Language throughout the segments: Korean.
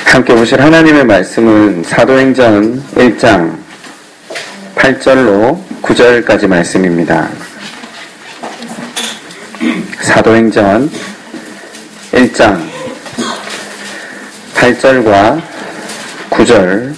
함께 보실 하나님의 말씀은 사도행전 1장 8절로 9절까지 말씀입니다. 사도행전 1장 8절과 9절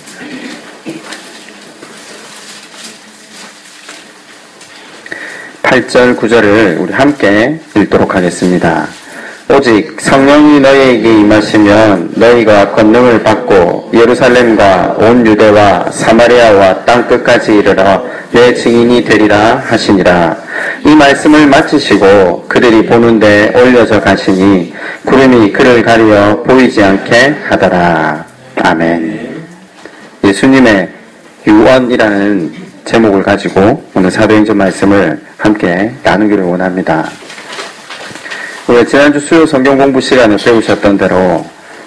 (8절) (9절을) 우리 함께 읽도록 하겠습니다. 오직 성령이 너희에게 임하시면 너희가 권능을 받고 예루살렘과 온 유대와 사마리아와 땅끝까지 이르러 내 증인이 되리라 하시니라. 이 말씀을 마치시고 그들이 보는데 올려져 가시니 구름이 그를 가리어 보이지 않게 하더라. 아멘. 예수님의 유언이라는 제목을 가지고 오늘 사도행전 말씀을 함께 나누기를 원합니다. 우리가 지난주 수요 성경 공부 시간에 배우셨던 대로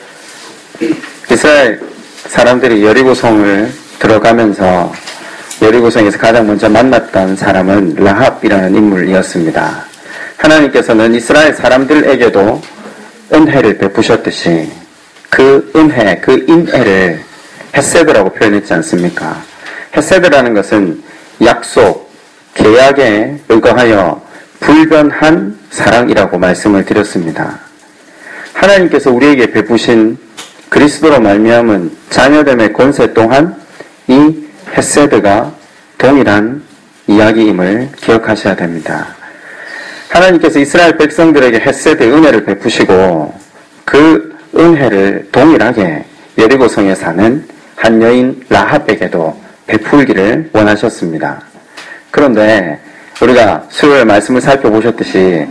이스라엘 사람들이 여리고성을 들어가면서 여리고성에서 가장 먼저 만났던 사람은 라합이라는 인물이었습니다. 하나님께서는 이스라엘 사람들에게도 은혜를 베푸셨듯이 그 은혜, 그 인애를 헤세드라고 표현했지 않습니까? 헤세드라는 것은 약속, 계약에 의거하여 불변한 사랑이라고 말씀을 드렸습니다. 하나님께서 우리에게 베푸신 그리스도로 말미암은 자녀됨의 권세 또한 이 헤세드가 동일한 이야기임을 기억하셔야 됩니다. 하나님께서 이스라엘 백성들에게 헤세드 은혜를 베푸시고 그 은혜를 동일하게 여리고성에 사는 한 여인 라합에게도 베풀기를 원하셨습니다. 그런데 우리가 수요일 말씀을 살펴보셨듯이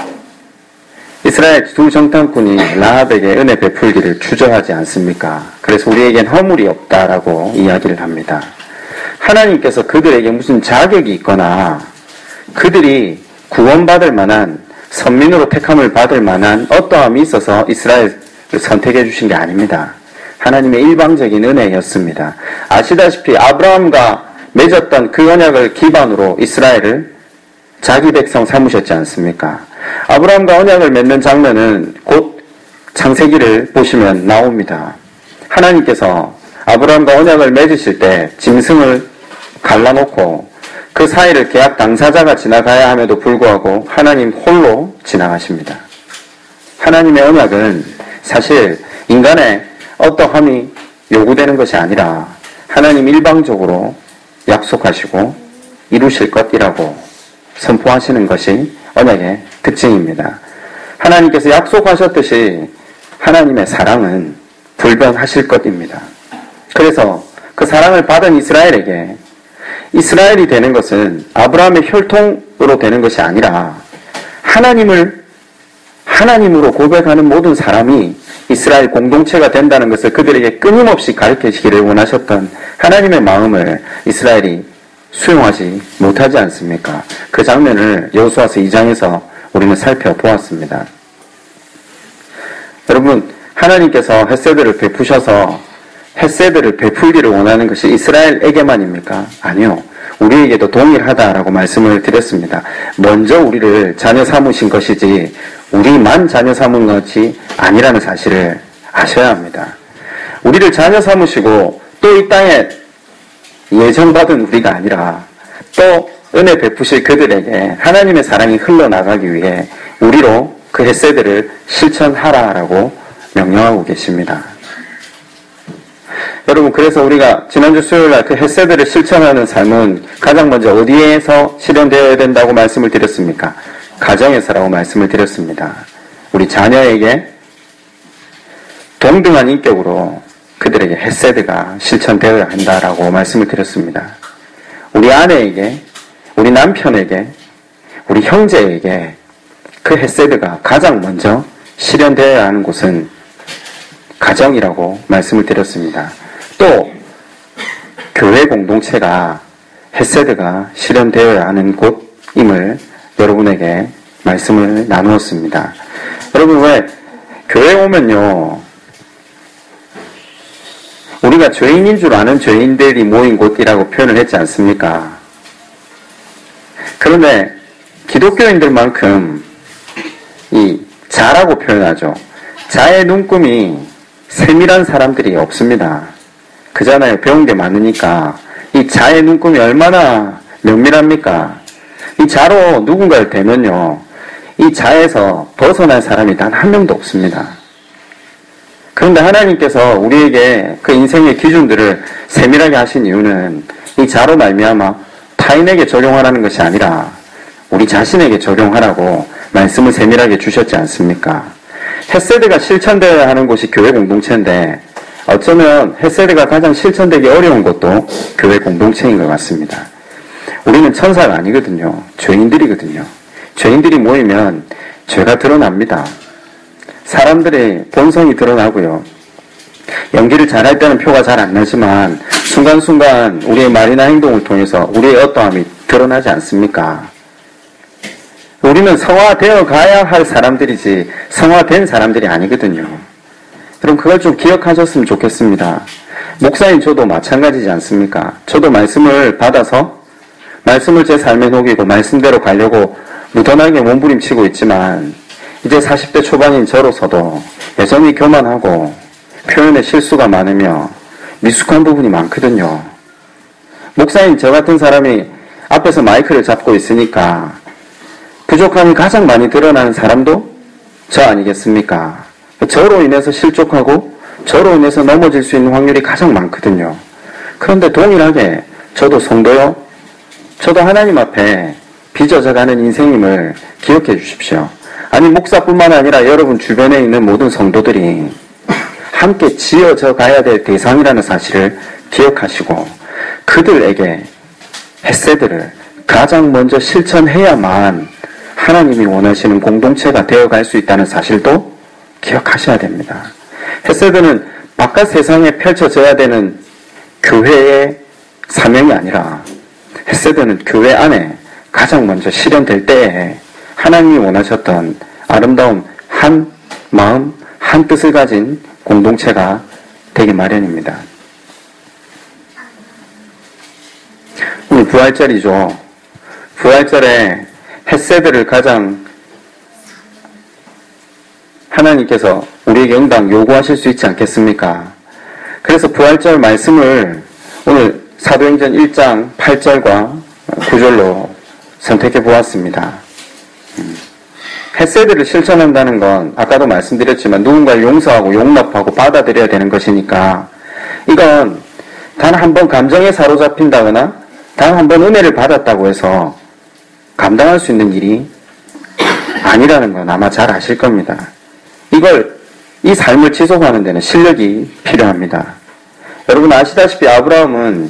이스라엘 두 정탐꾼이 라합에게 은혜 베풀기를 주저하지 않습니까? 그래서 우리에겐 허물이 없다라고 이야기를 합니다. 하나님께서 그들에게 무슨 자격이 있거나 그들이 구원받을 만한 선민으로 택함을 받을 만한 어떠함이 있어서 이스라엘을 선택해 주신 게 아닙니다. 하나님의 일방적인 은혜였습니다. 아시다시피 아브라함과 맺었던 그 언약을 기반으로 이스라엘을 자기 백성 삼으셨지 않습니까? 아브라함과 언약을 맺는 장면은 곧 창세기를 보시면 나옵니다. 하나님께서 아브라함과 언약을 맺으실 때 짐승을 갈라놓고 그 사이를 계약 당사자가 지나가야 함에도 불구하고 하나님 홀로 지나가십니다. 하나님의 언약은 사실 인간의 어떠함이 요구되는 것이 아니라 하나님 일방적으로 약속하시고 이루실 것이라고 선포하시는 것이 언약의 특징입니다. 하나님께서 약속하셨듯이 하나님의 사랑은 불변하실 것입니다. 그래서 그 사랑을 받은 이스라엘에게 이스라엘이 되는 것은 아브라함의 혈통으로 되는 것이 아니라 하나님으로 고백하는 모든 사람이 이스라엘 공동체가 된다는 것을 그들에게 끊임없이 가르치시기를 원하셨던 하나님의 마음을 이스라엘이 수용하지 못하지 않습니까? 그 장면을 여호수아서 2장에서 우리는 살펴보았습니다. 여러분, 하나님께서 헤세드를 베푸셔서 헤세드를 베풀기를 원하는 것이 이스라엘에게만입니까? 아니요. 우리에게도 동일하다라고 말씀을 드렸습니다. 먼저 우리를 자녀 삼으신 것이지 우리만 자녀 삼은 것이 아니라는 사실을 아셔야 합니다. 우리를 자녀 삼으시고 또 이 땅에 예정받은 우리가 아니라 또 은혜 베푸실 그들에게 하나님의 사랑이 흘러나가기 위해 우리로 그 헤세드를 실천하라라고 명령하고 계십니다. 여러분, 그래서 우리가 지난주 수요일날 그 헤세드를 실천하는 삶은 가장 먼저 어디에서 실현되어야 된다고 말씀을 드렸습니까? 가정에서라고 말씀을 드렸습니다. 우리 자녀에게 동등한 인격으로 그들에게 헤세드가 실천되어야 한다라고 말씀을 드렸습니다. 우리 아내에게, 우리 남편에게, 우리 형제에게 그 헤세드가 가장 먼저 실현되어야 하는 곳은 가정이라고 말씀을 드렸습니다. 또 교회 공동체가 헤세드가 실현되어야 하는 곳임을 여러분에게 말씀을 나누었습니다. 여러분, 왜 교회 오면요 우리가 죄인인 줄 아는 죄인들이 모인 곳이라고 표현을 했지 않습니까? 그런데 기독교인들만큼 이 자라고 표현하죠. 자의 눈금이 세밀한 사람들이 없습니다. 그잖아요. 배운 게 많으니까. 이 자의 눈금이 얼마나 면밀합니까? 이 자로 누군가를 대면요, 이 자에서 벗어날 사람이 단 한 명도 없습니다. 그런데 하나님께서 우리에게 그 인생의 기준들을 세밀하게 하신 이유는 이 자로 말미암아 타인에게 적용하라는 것이 아니라 우리 자신에게 적용하라고 말씀을 세밀하게 주셨지 않습니까? 헤세드가 실천되어야 하는 곳이 교회 공동체인데 어쩌면 헤세드가 가장 실천되기 어려운 곳도 교회 공동체인 것 같습니다. 우리는 천사가 아니거든요. 죄인들이거든요. 죄인들이 모이면 죄가 드러납니다. 사람들의 본성이 드러나고요. 연기를 잘할 때는 표가 잘 안 나지만 순간순간 우리의 말이나 행동을 통해서 우리의 어떠함이 드러나지 않습니까? 우리는 성화되어 가야 할 사람들이지 성화된 사람들이 아니거든요. 여러분 그걸 좀 기억하셨으면 좋겠습니다. 목사인 저도 마찬가지지 않습니까? 저도 말씀을 받아서 말씀을 제 삶에 녹이고 말씀대로 가려고 무던하게 몸부림치고 있지만 이제 40대 초반인 저로서도 여전히 교만하고 표현에 실수가 많으며 미숙한 부분이 많거든요. 목사인 저 같은 사람이 앞에서 마이크를 잡고 있으니까 부족함이 가장 많이 드러나는 사람도 저 아니겠습니까? 저로 인해서 실족하고 저로 인해서 넘어질 수 있는 확률이 가장 많거든요. 그런데 동일하게 저도 성도요, 저도 하나님 앞에 빚어져가는 인생임을 기억해 주십시오. 아니 목사뿐만 아니라 여러분 주변에 있는 모든 성도들이 함께 지어져 가야 될 대상이라는 사실을 기억하시고 그들에게 헤세드를 가장 먼저 실천해야만 하나님이 원하시는 공동체가 되어갈 수 있다는 사실도 기억하셔야 됩니다. 헤세드는 바깥 세상에 펼쳐져야 되는 교회의 사명이 아니라 헤세드는 교회 안에 가장 먼저 실현될 때에 하나님이 원하셨던 아름다운 한 마음, 한 뜻을 가진 공동체가 되기 마련입니다. 오늘 부활절이죠. 부활절에 헤세드를 가장 하나님께서 우리에게 응당 요구하실 수 있지 않겠습니까? 그래서 부활절 말씀을 오늘 사도행전 1장 8절과 9절로 선택해 보았습니다. 헤세드를 실천한다는 건 아까도 말씀드렸지만 누군가를 용서하고 용납하고 받아들여야 되는 것이니까 이건 단 한 번 감정에 사로잡힌다거나 단 한 번 은혜를 받았다고 해서 감당할 수 있는 일이 아니라는 건 아마 잘 아실 겁니다. 이 삶을 지속하는 데는 실력이 필요합니다. 여러분 아시다시피 아브라함은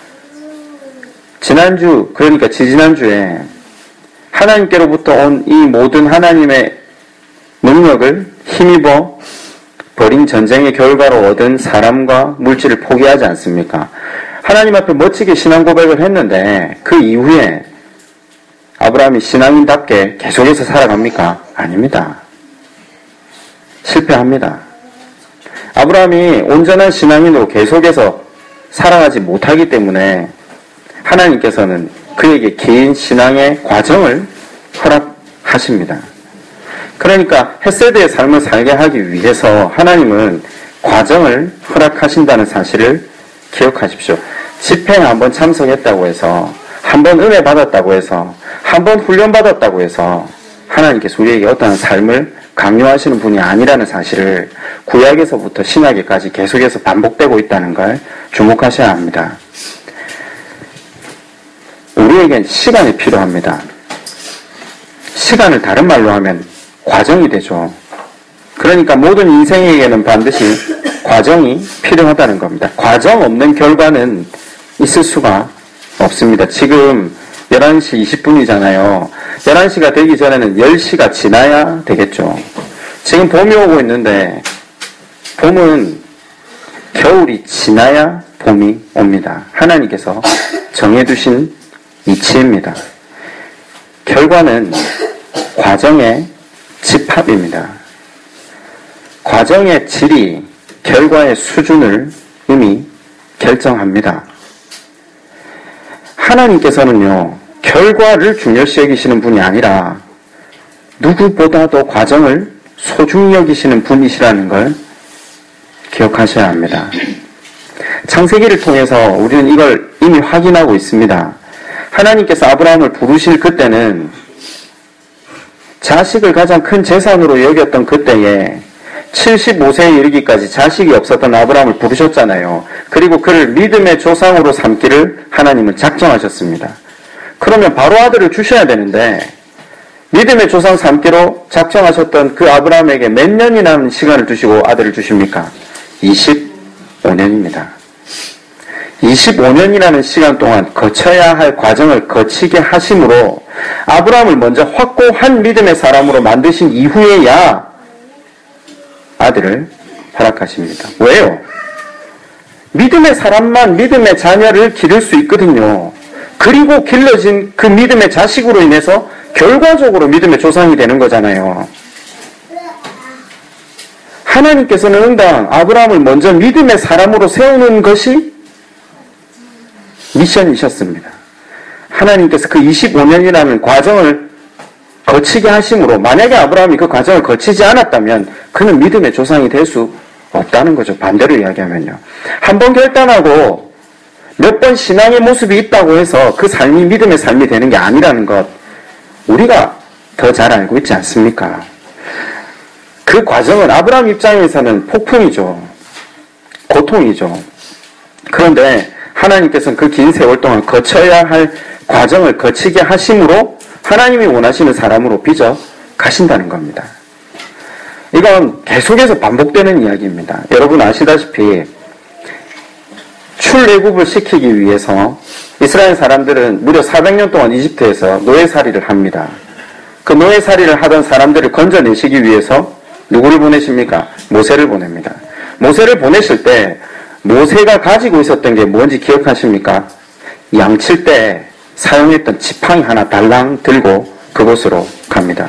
그러니까 지지난주에 하나님께로부터 온 이 모든 하나님의 능력을 힘입어 벌인 전쟁의 결과로 얻은 사람과 물질을 포기하지 않습니까? 하나님 앞에 멋지게 신앙 고백을 했는데 그 이후에 아브라함이 신앙인답게 계속해서 살아갑니까? 아닙니다. 실패합니다. 아브라함이 온전한 신앙인으로 계속해서 살아가지 못하기 때문에 하나님께서는 그에게 긴 신앙의 과정을 허락하십니다. 그러니까 헤세드의 삶을 살게 하기 위해서 하나님은 과정을 허락하신다는 사실을 기억하십시오. 집회에 한번 참석했다고 해서, 한번 은혜 받았다고 해서, 한번 훈련 받았다고 해서 하나님께서 우리에게 어떠한 삶을 강요하시는 분이 아니라는 사실을 구약에서부터 신약에까지 계속해서 반복되고 있다는 걸 주목하셔야 합니다. 우리에겐 시간이 필요합니다. 시간을 다른 말로 하면 과정이 되죠. 그러니까 모든 인생에게는 반드시 과정이 필요하다는 겁니다. 과정 없는 결과는 있을 수가 없습니다. 지금 11시 20분이잖아요. 11시가 되기 전에는 10시가 지나야 되겠죠. 지금 봄이 오고 있는데 봄은 겨울이 지나야 봄이 옵니다. 하나님께서 정해두신 이치입니다. 결과는 과정의 집합입니다. 과정의 질이 결과의 수준을 이미 결정합니다. 하나님께서는요, 결과를 중요시 여기시는 분이 아니라 누구보다도 과정을 소중히 여기시는 분이시라는 걸 기억하셔야 합니다. 창세기를 통해서 우리는 이걸 이미 확인하고 있습니다. 하나님께서 아브라함을 부르실 그때는 자식을 가장 큰 재산으로 여겼던 그때에 75세에 이르기까지 자식이 없었던 아브라함을 부르셨잖아요. 그리고 그를 믿음의 조상으로 삼기를 하나님은 작정하셨습니다. 그러면 바로 아들을 주셔야 되는데 믿음의 조상 삼기로 작정하셨던 그 아브라함에게 몇 년이나 시간을 두시고 아들을 주십니까? 25년입니다. 25년이라는 시간 동안 거쳐야 할 과정을 거치게 하심으로 아브라함을 먼저 확고한 믿음의 사람으로 만드신 이후에야 아들을 허락하십니다. 왜요? 믿음의 사람만 믿음의 자녀를 기를 수 있거든요. 그리고 길러진 그 믿음의 자식으로 인해서 결과적으로 믿음의 조상이 되는 거잖아요. 하나님께서는 응당 아브라함을 먼저 믿음의 사람으로 세우는 것이 미션이셨습니다. 하나님께서 그 25년이라는 과정을 거치게 하심으로 만약에 아브라함이 그 과정을 거치지 않았다면 그는 믿음의 조상이 될 수 없다는 거죠. 반대로 이야기하면요. 한 번 결단하고 몇 번 신앙의 모습이 있다고 해서 그 삶이 믿음의 삶이 되는 게 아니라는 것 우리가 더 잘 알고 있지 않습니까? 그 과정은 아브라함 입장에서는 폭풍이죠. 고통이죠. 그런데 하나님께서는 그 긴 세월 동안 거쳐야 할 과정을 거치게 하심으로 하나님이 원하시는 사람으로 빚어 가신다는 겁니다. 이건 계속해서 반복되는 이야기입니다. 여러분 아시다시피 출애굽을 시키기 위해서 이스라엘 사람들은 무려 400년 동안 이집트에서 노예살이를 합니다. 그 노예살이를 하던 사람들을 건져내시기 위해서 누구를 보내십니까? 모세를 보냅니다. 모세를 보내실 때 모세가 가지고 있었던 게 뭔지 기억하십니까? 양칠 때 사용했던 지팡이 하나 달랑 들고 그곳으로 갑니다.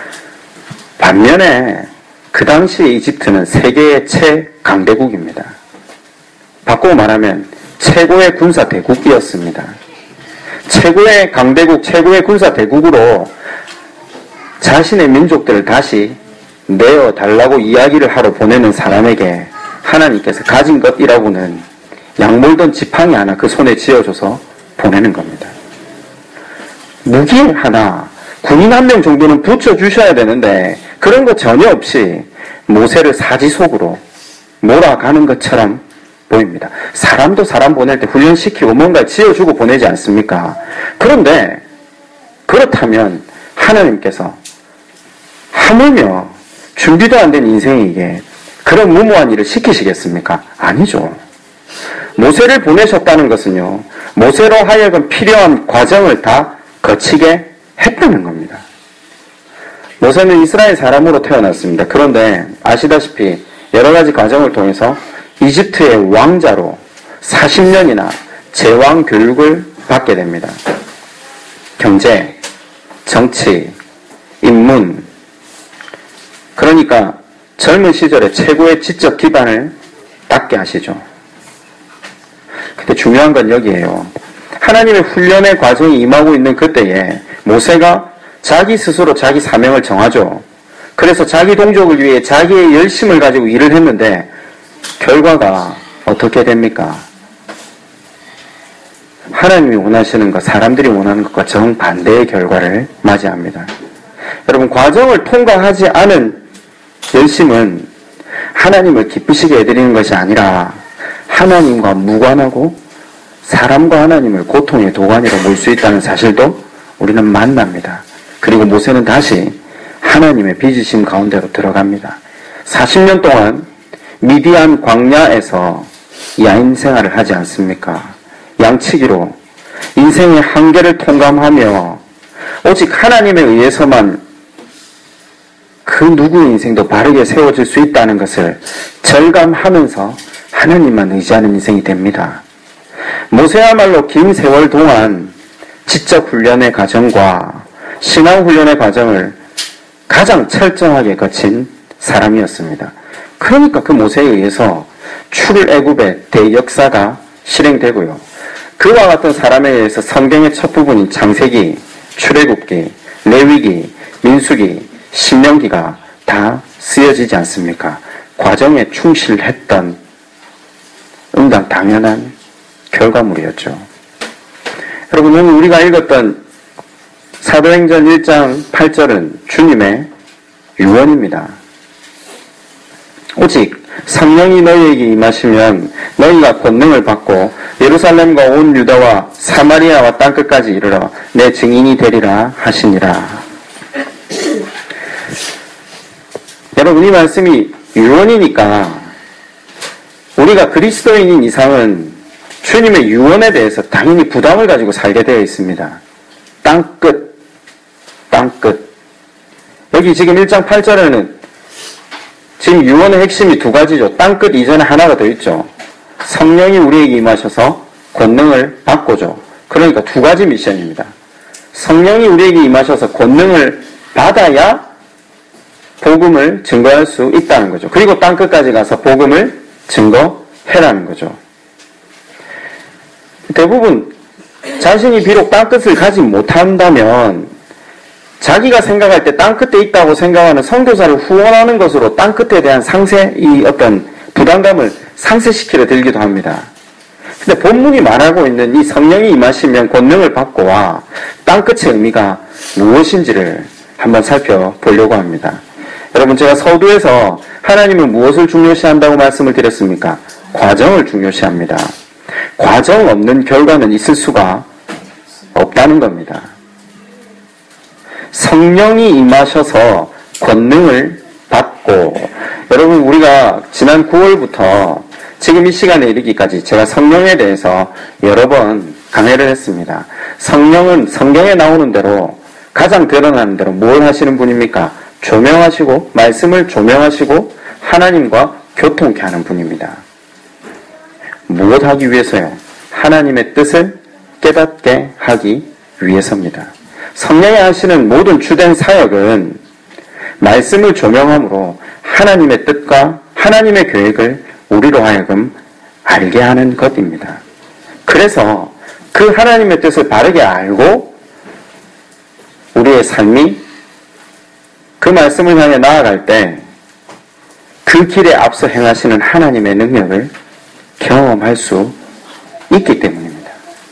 반면에 그 당시 이집트는 세계의 최강대국입니다. 바꾸고 말하면 최고의 군사대국이었습니다. 최고의 강대국, 최고의 군사대국으로 자신의 민족들을 다시 내어달라고 이야기를 하러 보내는 사람에게 하나님께서 가진 것이라고는 양몰던 지팡이 하나 그 손에 쥐어줘서 보내는 겁니다. 무기 하나, 군인 한 명 정도는 붙여주셔야 되는데 그런 거 전혀 없이 모세를 사지속으로 몰아가는 것처럼 보입니다. 사람도 사람 보낼 때 훈련시키고 뭔가 지어주고 보내지 않습니까? 그런데 그렇다면 하나님께서 하물며 준비도 안 된 인생에게 그런 무모한 일을 시키시겠습니까? 아니죠. 모세를 보내셨다는 것은요, 모세로 하여금 필요한 과정을 다 거치게 했다는 겁니다. 모세는 이스라엘 사람으로 태어났습니다. 그런데 아시다시피 여러 가지 과정을 통해서 이집트의 왕자로 40년이나 제왕 교육을 받게 됩니다. 경제, 정치, 인문, 그러니까 젊은 시절에 최고의 지적 기반을 닦게 하시죠. 근데 중요한 건 여기에요. 하나님의 훈련의 과정이 임하고 있는 그때에 모세가 자기 스스로 자기 사명을 정하죠. 그래서 자기 동족을 위해 자기의 열심을 가지고 일을 했는데 결과가 어떻게 됩니까? 하나님이 원하시는 것, 사람들이 원하는 것과 정반대의 결과를 맞이합니다. 여러분, 과정을 통과하지 않은 열심은 하나님을 기쁘시게 해드리는 것이 아니라 하나님과 무관하고 사람과 하나님을 고통의 도가니로 몰 수 있다는 사실도 우리는 만납니다. 그리고 모세는 다시 하나님의 빚으심 가운데로 들어갑니다. 40년 동안 미디안 광야에서 야인 생활을 하지 않습니까? 양치기로 인생의 한계를 통감하며 오직 하나님에 의해서만 그 누구의 인생도 바르게 세워질 수 있다는 것을 절감하면서 하나님만 의지하는 인생이 됩니다. 모세야말로 긴 세월 동안 지적 훈련의 과정과 신앙 훈련의 과정을 가장 철저하게 거친 사람이었습니다. 그러니까 그 모세에 의해서 출애굽의 대역사가 실행되고요. 그와 같은 사람에 의해서 성경의 첫 부분인 창세기, 출애굽기, 레위기, 민수기, 신명기가 다 쓰여지지 않습니까? 과정에 충실했던 당연한 결과물이었죠. 여러분, 오늘 우리가 읽었던 사도행전 1장 8절은 주님의 유언입니다. 오직 성령이 너희에게 임하시면 너희가 권능을 받고 예루살렘과 온 유다와 사마리아와 땅끝까지 이르러 내 증인이 되리라 하시니라. 여러분, 이 말씀이 유언이니까 우리가 그리스도인인 이상은 주님의 유언에 대해서 당연히 부담을 가지고 살게 되어 있습니다. 땅끝. 여기 지금 1장 8절에는 지금 유언의 핵심이 두 가지죠. 땅끝 이전에 하나가 더 있죠. 성령이 우리에게 임하셔서 권능을 받고죠. 그러니까 두 가지 미션입니다. 성령이 우리에게 임하셔서 권능을 받아야 복음을 증거할 수 있다는 거죠. 그리고 땅끝까지 가서 복음을 증거해라는 거죠. 대부분 자신이 비록 땅끝을 가지 못한다면 자기가 생각할 때 땅끝에 있다고 생각하는 선교사를 후원하는 것으로 땅끝에 대한 이 어떤 부담감을 상쇄시키려 들기도 합니다. 근데 본문이 말하고 있는 이 성령이 임하시면 권능을 받고와 땅끝의 의미가 무엇인지를 한번 살펴보려고 합니다. 여러분, 제가 서두에서 하나님은 무엇을 중요시한다고 말씀을 드렸습니까? 과정을 중요시합니다. 과정 없는 결과는 있을 수가 없다는 겁니다. 성령이 임하셔서 권능을 받고, 여러분, 우리가 지난 9월부터 지금 이 시간에 이르기까지 제가 성령에 대해서 여러 번 강해를 했습니다. 성령은 성경에 나오는 대로 가장 드러나는 대로 뭘 하시는 분입니까? 조명하시고, 말씀을 조명하시고 하나님과 교통케 하는 분입니다. 무엇 하기 위해서요? 하나님의 뜻을 깨닫게 하기 위해서입니다. 성령이 하시는 모든 주된 사역은 말씀을 조명함으로 하나님의 뜻과 하나님의 계획을 우리로 하여금 알게 하는 것입니다. 그래서 그 하나님의 뜻을 바르게 알고 우리의 삶이 그 말씀을 향해 나아갈 때 그 길에 앞서 행하시는 하나님의 능력을 경험할 수 있기 때문입니다.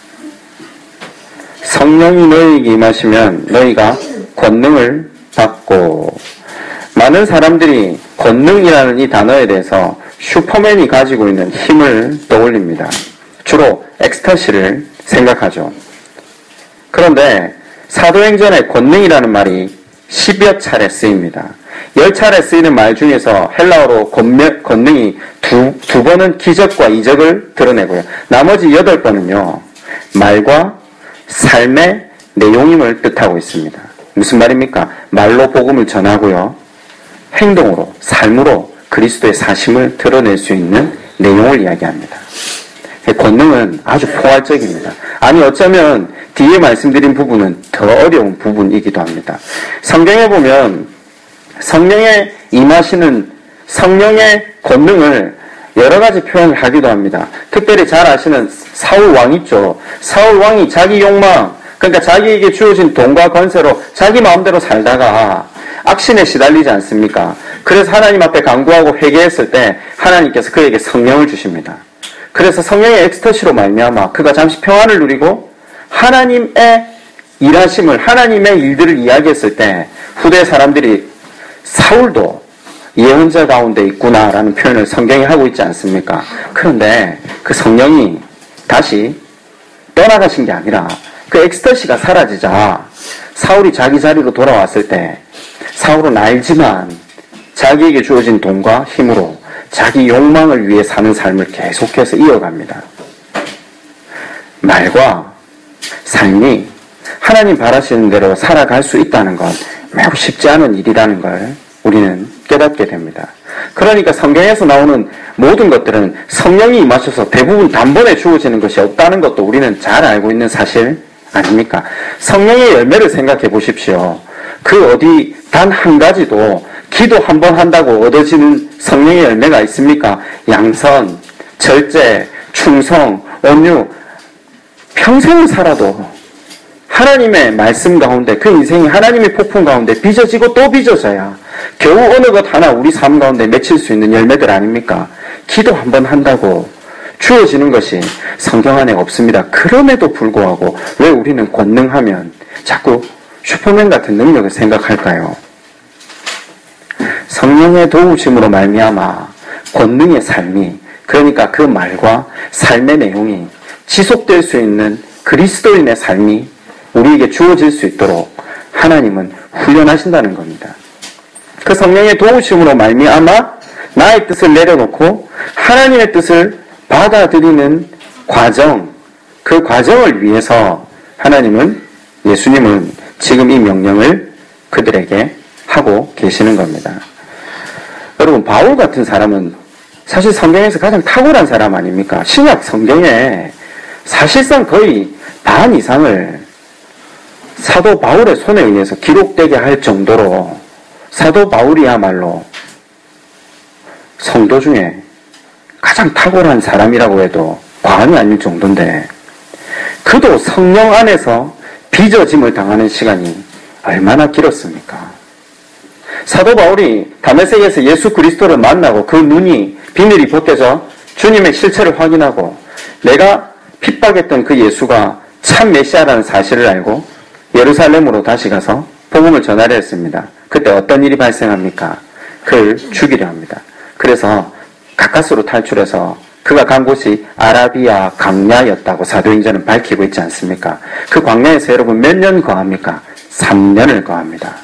성령이 너희에게 임하시면 너희가 권능을 받고, 많은 사람들이 권능이라는 이 단어에 대해서 슈퍼맨이 가지고 있는 힘을 떠올립니다. 주로 엑스터시를 생각하죠. 그런데 사도행전에 권능이라는 말이 10여 차례 쓰입니다. 10차례 쓰이는 말 중에서 헬라어로 권능이 두 번은 기적과 이적을 드러내고요. 나머지 8번은요, 말과 삶의 내용임을 뜻하고 있습니다. 무슨 말입니까? 말로 복음을 전하고요, 행동으로, 삶으로 그리스도의 사심을 드러낼 수 있는 내용을 이야기합니다. 권능은 아주 포괄적입니다. 아니, 어쩌면 뒤에 말씀드린 부분은 더 어려운 부분이기도 합니다. 성경에 보면 성령에 임하시는 성령의 권능을 여러 가지 표현을 하기도 합니다. 특별히 잘 아시는 사울 왕 있죠. 사울 왕이 자기 욕망, 그러니까 자기에게 주어진 돈과 권세로 자기 마음대로 살다가 악신에 시달리지 않습니까? 그래서 하나님 앞에 간구하고 회개했을 때 하나님께서 그에게 성령을 주십니다. 그래서 성령의 엑스터시로 말미암아 그가 잠시 평안을 누리고 하나님의 일하심을, 하나님의 일들을 이야기했을 때 후대 사람들이 사울도 예언자 가운데 있구나라는 표현을 성경이 하고 있지 않습니까? 그런데 그 성령이 다시 떠나가신 게 아니라 그 엑스터시가 사라지자 사울이 자기 자리로 돌아왔을 때 사울은 알지만 자기에게 주어진 돈과 힘으로 자기 욕망을 위해 사는 삶을 계속해서 이어갑니다. 말과 삶이 하나님 바라시는 대로 살아갈 수 있다는 건 매우 쉽지 않은 일이라는 걸 우리는 깨닫게 됩니다. 그러니까 성경에서 나오는 모든 것들은 성령이 임하셔서 대부분 단번에 주어지는 것이 없다는 것도 우리는 잘 알고 있는 사실 아닙니까? 성령의 열매를 생각해 보십시오. 그 어디 단 한 가지도 기도 한 번 한다고 얻어지는 성령의 열매가 있습니까? 양선, 절제, 충성, 온유, 평생을 살아도 하나님의 말씀 가운데 그 인생이 하나님의 폭풍 가운데 빚어지고 또 빚어져야 겨우 어느 것 하나 우리 삶 가운데 맺힐 수 있는 열매들 아닙니까? 기도 한 번 한다고 주어지는 것이 성경 안에 없습니다. 그럼에도 불구하고 왜 우리는 권능하면 자꾸 슈퍼맨 같은 능력을 생각할까요? 성령의 도우심으로 말미암아 권능의 삶이, 그러니까 그 말과 삶의 내용이 지속될 수 있는 그리스도인의 삶이 우리에게 주어질 수 있도록 하나님은 훈련하신다는 겁니다. 그 성령의 도우심으로 말미암아 나의 뜻을 내려놓고 하나님의 뜻을 받아들이는 과정, 그 과정을 위해서 예수님은 지금 이 명령을 그들에게 하고 계시는 겁니다. 여러분, 바울 같은 사람은 사실 성경에서 가장 탁월한 사람 아닙니까? 신약 성경에 사실상 거의 반 이상을 사도 바울의 손에 의해서 기록되게 할 정도로 사도 바울이야말로 성도 중에 가장 탁월한 사람이라고 해도 과언이 아닐 정도인데, 그도 성령 안에서 빚어짐을 당하는 시간이 얼마나 길었습니까? 사도 바울이 다메섹에서 예수 그리스도를 만나고 그 눈이 비늘이 벗겨져 주님의 실체를 확인하고 내가 핍박했던 그 예수가 참 메시아라는 사실을 알고 예루살렘으로 다시 가서 복음을 전하려 했습니다. 그때 어떤 일이 발생합니까? 그를 죽이려 합니다. 그래서 가까스로 탈출해서 그가 간 곳이 아라비아 광야였다고 사도행전은 밝히고 있지 않습니까? 그 광야에서 여러분 몇 년 거합니까? 3년을 거합니다.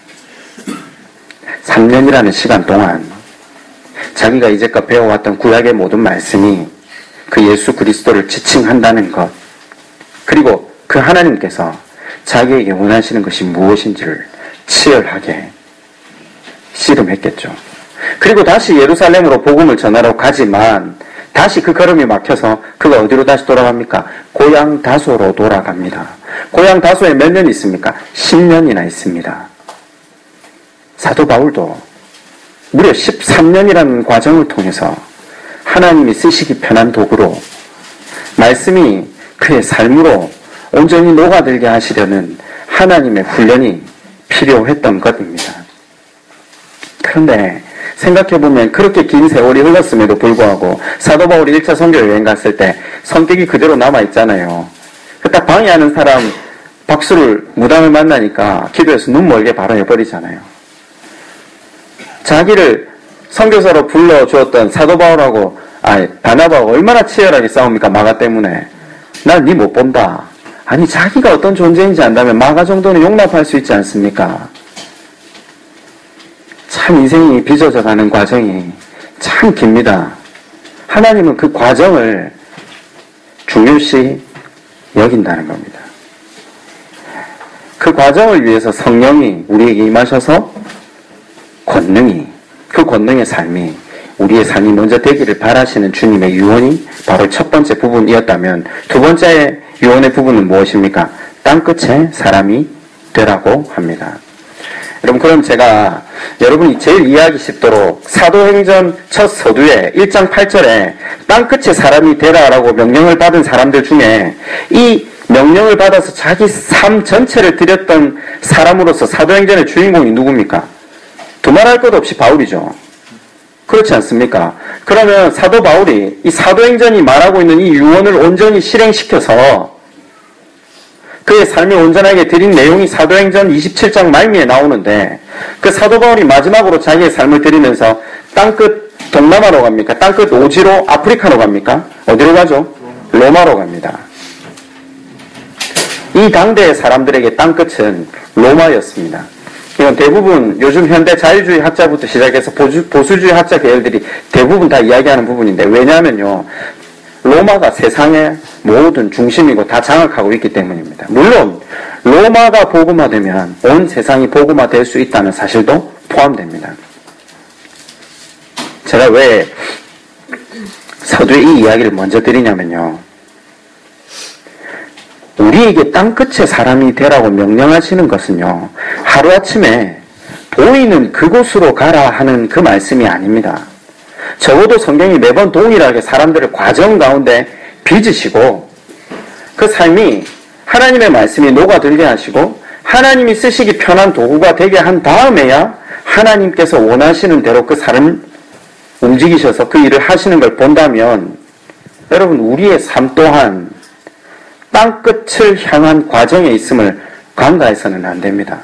3년이라는 시간 동안 자기가 이제껏 배워왔던 구약의 모든 말씀이 그 예수 그리스도를 지칭한다는 것, 그리고 그 하나님께서 자기에게 원하시는 것이 무엇인지를 치열하게 씨름했겠죠. 그리고 다시 예루살렘으로 복음을 전하러 가지만 다시 그 걸음이 막혀서 그가 어디로 다시 돌아갑니까? 고향 다소로 돌아갑니다. 고향 다소에 몇 년 있습니까? 10년이나 있습니다. 사도 바울도 무려 13년이라는 과정을 통해서 하나님이 쓰시기 편한 도구로 말씀이 그의 삶으로 온전히 녹아들게 하시려는 하나님의 훈련이 필요했던 것입니다. 그런데 생각해보면 그렇게 긴 세월이 흘렀음에도 불구하고 사도 바울이 1차 선교 여행 갔을 때 성격이 그대로 남아있잖아요. 딱 방해하는 사람 박수를 무당을 만나니까 기도해서 눈 멀게 바로 해버리잖아요. 자기를 선교사로 불러주었던 사도 바울하고 바나바가 얼마나 치열하게 싸웁니까? 마가 때문에. 난 네 못 본다. 아니, 자기가 어떤 존재인지 안다면 마가 정도는 용납할 수 있지 않습니까? 참 인생이 빚어져 가는 과정이 참 깁니다. 하나님은 그 과정을 중요시 여긴다는 겁니다. 그 과정을 위해서 성령이 우리에게 임하셔서 그 권능의 삶이 우리의 삶이 먼저 되기를 바라시는 주님의 유언이 바로 첫 번째 부분이었다면, 두 번째 유언의 부분은 무엇입니까? 땅끝에 사람이 되라고 합니다. 여러분, 그럼 제가 여러분이 제일 이해하기 쉽도록 사도행전 첫 서두에 1장 8절에 땅끝에 사람이 되라라고 명령을 받은 사람들 중에 이 명령을 받아서 자기 삶 전체를 드렸던 사람으로서 사도행전의 주인공이 누굽니까? 두말할 것 없이 바울이죠. 그렇지 않습니까? 그러면 사도 바울이 이 사도행전이 말하고 있는 이 유언을 온전히 실행시켜서 그의 삶이 온전하게 드린 내용이 사도행전 27장 말미에 나오는데, 그 사도 바울이 마지막으로 자기의 삶을 드리면서 땅끝 동남아로 갑니까? 땅끝 오지로 아프리카로 갑니까? 어디로 가죠? 로마로 갑니다. 이 당대의 사람들에게 땅끝은 로마였습니다. 이건 대부분 요즘 현대 자유주의 학자부터 시작해서 보수주의 학자 계열들이 대부분 다 이야기하는 부분인데, 왜냐하면요, 로마가 세상의 모든 중심이고 다 장악하고 있기 때문입니다. 물론 로마가 복음화되면 온 세상이 복음화될 수 있다는 사실도 포함됩니다. 제가 왜 서두에 이 이야기를 먼저 드리냐면요, 우리에게 땅끝에 사람이 되라고 명령하시는 것은요, 하루아침에 보이는 그곳으로 가라 하는 그 말씀이 아닙니다. 적어도 성경이 매번 동일하게 사람들을 과정 가운데 빚으시고 그 삶이 하나님의 말씀이 녹아들게 하시고 하나님이 쓰시기 편한 도구가 되게 한 다음에야 하나님께서 원하시는 대로 그 사람을 움직이셔서 그 일을 하시는 걸 본다면, 여러분, 우리의 삶 또한 땅끝을 향한 과정에 있음을 간과해서는 안 됩니다.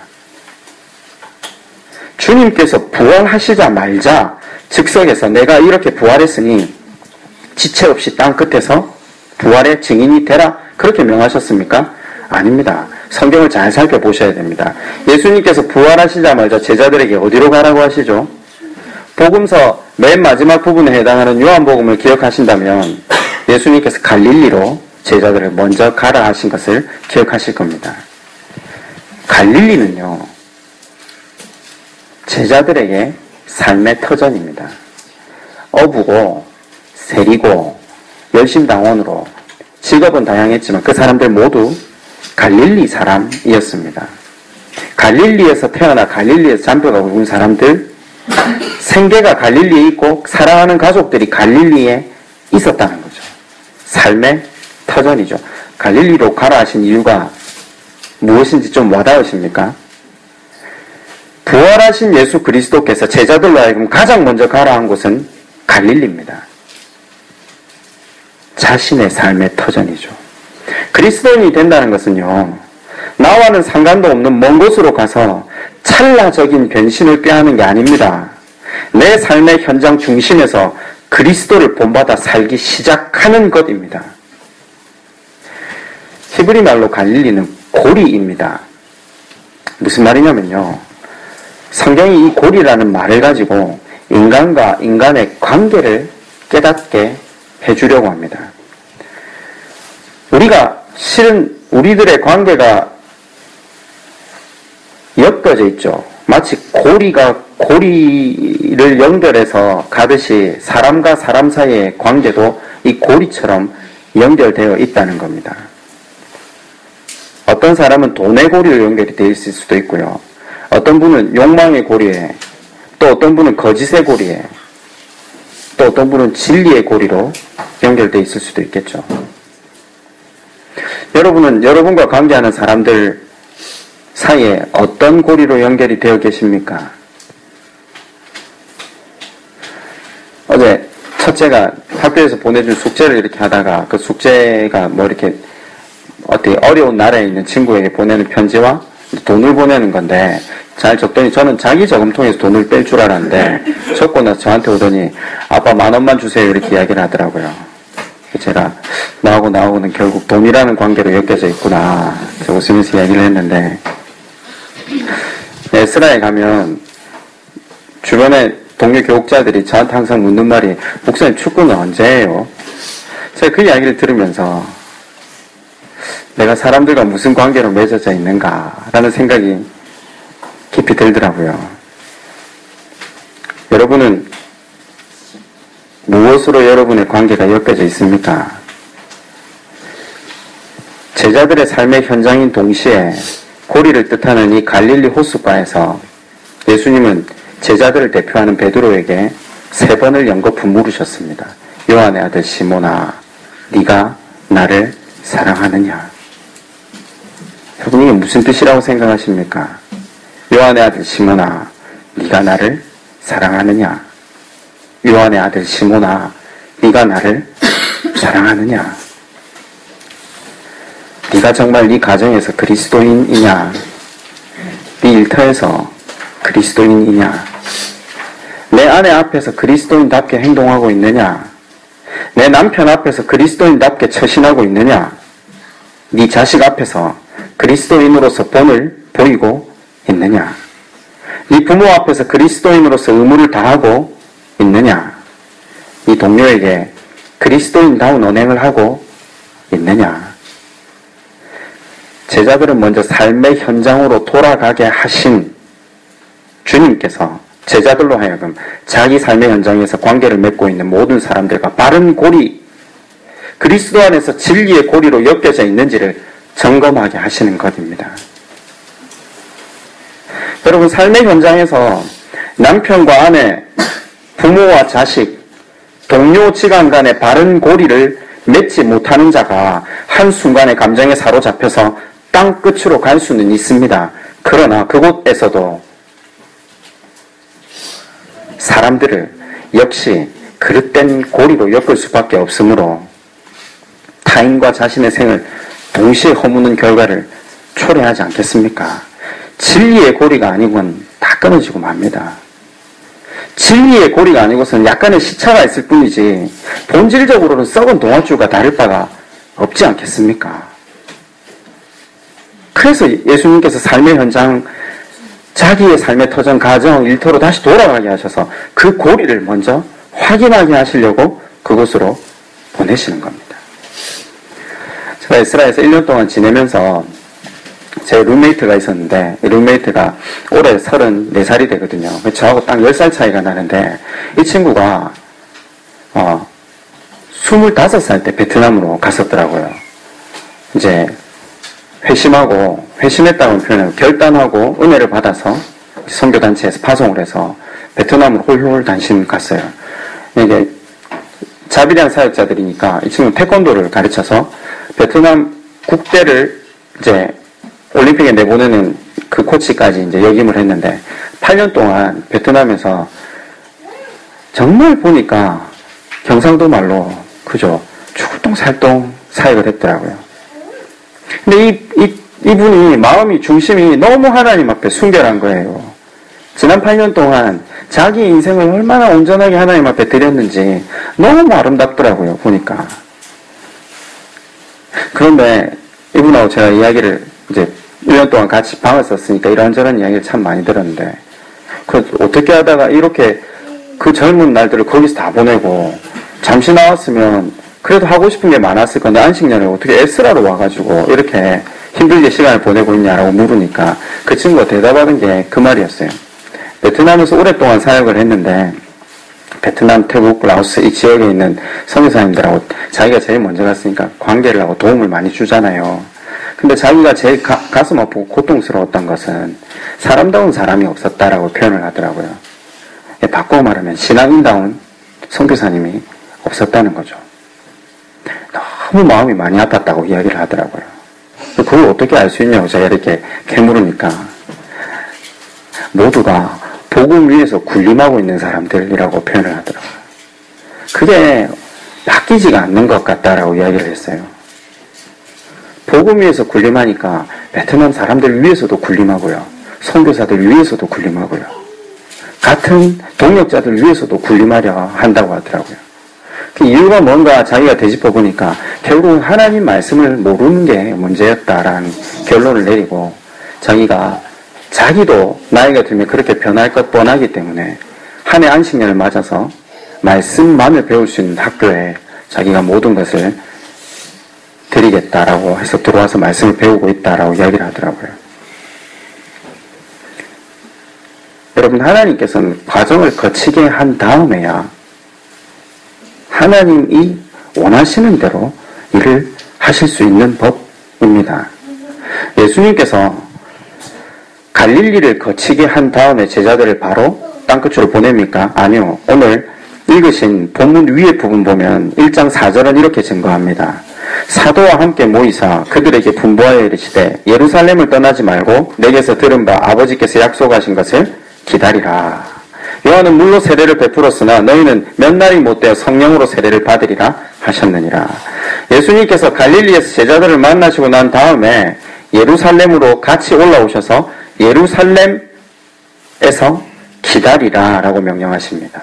주님께서 부활하시자마자 즉석에서 내가 이렇게 부활했으니 지체 없이 땅끝에서 부활의 증인이 되라, 그렇게 명하셨습니까? 아닙니다. 성경을 잘 살펴보셔야 됩니다. 예수님께서 부활하시자마자 제자들에게 어디로 가라고 하시죠? 복음서 맨 마지막 부분에 해당하는 요한복음을 기억하신다면 예수님께서 갈릴리로 제자들을 먼저 가라 하신 것을 기억하실 겁니다. 갈릴리는요, 제자들에게 삶의 터전입니다. 어부고 세리고 열심당원으로 직업은 다양했지만 그 사람들 모두 갈릴리 사람이었습니다. 갈릴리에서 태어나 갈릴리에서 잔뼈가 굵은 사람들, 생계가 갈릴리에 있고 사랑하는 가족들이 갈릴리에 있었다는 거죠. 삶의 터전이죠. 갈릴리로 가라 하신 이유가 무엇인지 좀 와닿으십니까? 부활하신 예수 그리스도께서 제자들로 하여금 가장 먼저 가라 한 곳은 갈릴리입니다. 자신의 삶의 터전이죠. 그리스도인이 된다는 것은요, 나와는 상관도 없는 먼 곳으로 가서 찰나적인 변신을 꾀하는 게 아닙니다. 내 삶의 현장 중심에서 그리스도를 본받아 살기 시작하는 것입니다. 히브리 말로 갈릴리는 고리입니다. 무슨 말이냐면요, 성경이 이 고리라는 말을 가지고 인간과 인간의 관계를 깨닫게 해주려고 합니다. 우리가 실은 우리들의 관계가 엮여져 있죠. 마치 고리가 고리를 연결해서 가듯이 사람과 사람 사이의 관계도 이 고리처럼 연결되어 있다는 겁니다. 어떤 사람은 돈의 고리로 연결이 되어 있을 수도 있고요. 어떤 분은 욕망의 고리에, 또 어떤 분은 거짓의 고리에, 또 어떤 분은 진리의 고리로 연결되어 있을 수도 있겠죠. 여러분은 여러분과 관계하는 사람들 사이에 어떤 고리로 연결이 되어 계십니까? 어제 첫째가 학교에서 보내준 숙제를 이렇게 하다가 그 숙제가 뭐 이렇게 어떻게 어려운 나라에 있는 친구에게 보내는 편지와 돈을 보내는 건데 잘 적더니 저는 자기 저금통에서 돈을 뺄 줄 알았는데 적고 나서 저한테 오더니 아빠 10,000원만 주세요 이렇게 이야기를 하더라고요. 제가 나하고는 결국 돈이라는 관계로 엮여져 있구나 그래서 웃으면서 이야기를 했는데 에스라에 가면 주변에 동료 교육자들이 저한테 항상 묻는 말이 목사님 축구는 언제 해요? 제가 그 이야기를 들으면서 내가 사람들과 무슨 관계로 맺어져 있는가라는 생각이 깊이 들더라고요. 여러분은 무엇으로 여러분의 관계가 엮여져 있습니까? 제자들의 삶의 현장인 동시에 고리를 뜻하는 이 갈릴리 호숫가에서 예수님은 제자들을 대표하는 베드로에게 3번을 연거푸 물으셨습니다. 요한의 아들 시몬아, 네가 나를 사랑하느냐? 여러분 이게 무슨 뜻이라고 생각하십니까? 요한의 아들 시몬아, 네가 나를 사랑하느냐? 요한의 아들 시몬아, 네가 나를 사랑하느냐? 네가 정말 네 가정에서 그리스도인이냐? 네 일터에서 그리스도인이냐? 내 아내 앞에서 그리스도인답게 행동하고 있느냐? 내 남편 앞에서 그리스도인답게 처신하고 있느냐? 네 자식 앞에서 그리스도인으로서 본을 보이고 있느냐? 네 부모 앞에서 그리스도인으로서 의무를 다하고 있느냐? 네 동료에게 그리스도인다운 언행을 하고 있느냐? 제자들은 먼저 삶의 현장으로 돌아가게 하신 주님께서 제자들로 하여금 자기 삶의 현장에서 관계를 맺고 있는 모든 사람들과 바른 고리, 그리스도 안에서 진리의 고리로 엮여져 있는지를 점검하게 하시는 것입니다. 여러분, 삶의 현장에서 남편과 아내, 부모와 자식, 동료 직원 간의 바른 고리를 맺지 못하는 자가 한순간에 감정에 사로잡혀서 땅 끝으로 갈 수는 있습니다. 그러나 그곳에서도 사람들을 역시 그릇된 고리로 엮을 수밖에 없으므로 타인과 자신의 생을 동시에 허무는 결과를 초래하지 않겠습니까? 진리의 고리가 아니고는 다 끊어지고 맙니다. 진리의 고리가 아니고서는 약간의 시차가 있을 뿐이지 본질적으로는 썩은 동아줄과 다를 바가 없지 않겠습니까? 그래서 예수님께서 삶의 현장, 자기의 삶의 터전, 가정, 일터로 다시 돌아가게 하셔서 그 고리를 먼저 확인하게 하시려고 그곳으로 보내시는 겁니다. 제가 이스라엘에서 1년 동안 지내면서 제 룸메이트가 있었는데 이 룸메이트가 올해 34살이 되거든요. 저하고 딱 10살 차이가 나는데 이 친구가 25살 때 베트남으로 갔었더라고요. 이제 회심했다는 표현을 결단하고 은혜를 받아서 선교단체에서 파송을 해서 베트남으로 홀홀 단신 갔어요. 이게 자비량 사역자들이니까 이 친구는 태권도를 가르쳐서 베트남 국대를 이제 올림픽에 내보내는 그 코치까지 이제 역임을 했는데 8년 동안 베트남에서 정말 보니까 경상도 말로 그죠 죽을똥살똥 사역을 했더라고요. 근데 이분이 마음이 중심이 너무 하나님 앞에 순결한 거예요. 지난 8년 동안 자기 인생을 얼마나 온전하게 하나님 앞에 드렸는지 너무 아름답더라고요, 보니까. 그런데 이분하고 제가 이야기를 이제 1년 동안 같이 방을 썼으니까 이런저런 이야기를 참 많이 들었는데, 어떻게 하다가 이렇게 그 젊은 날들을 거기서 다 보내고, 잠시 나왔으면 그래도 하고 싶은 게 많았을 건데, 안식년에 어떻게 에스라로 와가지고 이렇게 힘들게 시간을 보내고 있냐라고 물으니까 그 친구가 대답하는 게 그 말이었어요. 베트남에서 오랫동안 사역을 했는데, 베트남, 태국, 라오스 이 지역에 있는 선교사님들하고 자기가 제일 먼저 갔으니까 관계를 하고 도움을 많이 주잖아요. 근데 자기가 제일 가슴 아프고 고통스러웠던 것은 사람다운 사람이 없었다라고 표현을 하더라고요. 바꿔 말하면 신앙인다운 선교사님이 없었다는 거죠. 너무 마음이 많이 아팠다고 이야기를 하더라고요. 그걸 어떻게 알 수 있냐고 제가 이렇게 캐물으니까 모두가 복음 위에서 군림하고 있는 사람들이라고 표현을 하더라고요. 그게 바뀌지가 않는 것 같다라고 이야기를 했어요. 복음 위에서 군림하니까 베트남 사람들 위에서도 군림하고요. 선교사들 위에서도 군림하고요. 같은 동역자들 위에서도 군림하려 한다고 하더라고요. 그 이유가 뭔가 자기가 되짚어 보니까 결국은 하나님 말씀을 모르는 게 문제였다라는 결론을 내리고 자기도 나이가 들면 그렇게 변할 것 뻔하기 때문에 한 해 안식년을 맞아서 말씀만을 배울 수 있는 학교에 자기가 모든 것을 드리겠다라고 해서 들어와서 말씀을 배우고 있다라고 이야기를 하더라고요. 여러분, 하나님께서는 과정을 거치게 한 다음에야 하나님이 원하시는 대로 일을 하실 수 있는 법입니다. 예수님께서 갈릴리를 거치게 한 다음에 제자들을 바로 땅끝으로 보냅니까? 아니요. 오늘 읽으신 본문 위의 부분 보면 1장 4절은 이렇게 증거합니다. 사도와 함께 모이사 그들에게 분부하여 이르시되 예루살렘을 떠나지 말고 내게서 들은 바 아버지께서 약속하신 것을 기다리라. 요한은 물로 세례를 베풀었으나 너희는 몇 날이 못되어 성령으로 세례를 받으리라 하셨느니라. 예수님께서 갈릴리에서 제자들을 만나시고 난 다음에 예루살렘으로 같이 올라오셔서 예루살렘에서 기다리라 라고 명령하십니다.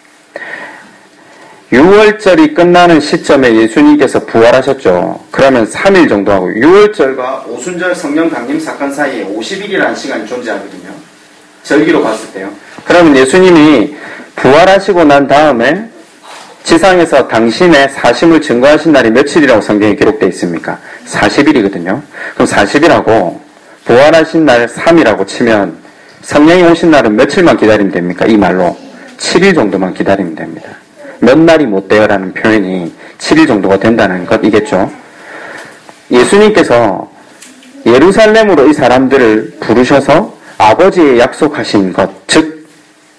6월절이 끝나는 시점에 예수님께서 부활하셨죠. 그러면 3일 정도 하고 6월절과 오순절 성령 강림 사건 사이에 50일이라는 시간이 존재하거든요. 절기로 봤을 때요. 그러면 예수님이 부활하시고 난 다음에 지상에서 당신의 사심을 증거하신 날이 며칠이라고 성경에 기록되어 있습니까? 40일이거든요. 그럼 40일하고 부활하신 날 3이라고 치면 성령이 오신 날은 며칠만 기다리면 됩니까? 이 말로 7일 정도만 기다리면 됩니다. 몇 날이 못 돼요라는 표현이 7일 정도가 된다는 것이겠죠. 예수님께서 예루살렘으로 이 사람들을 부르셔서 아버지의 약속하신 것, 즉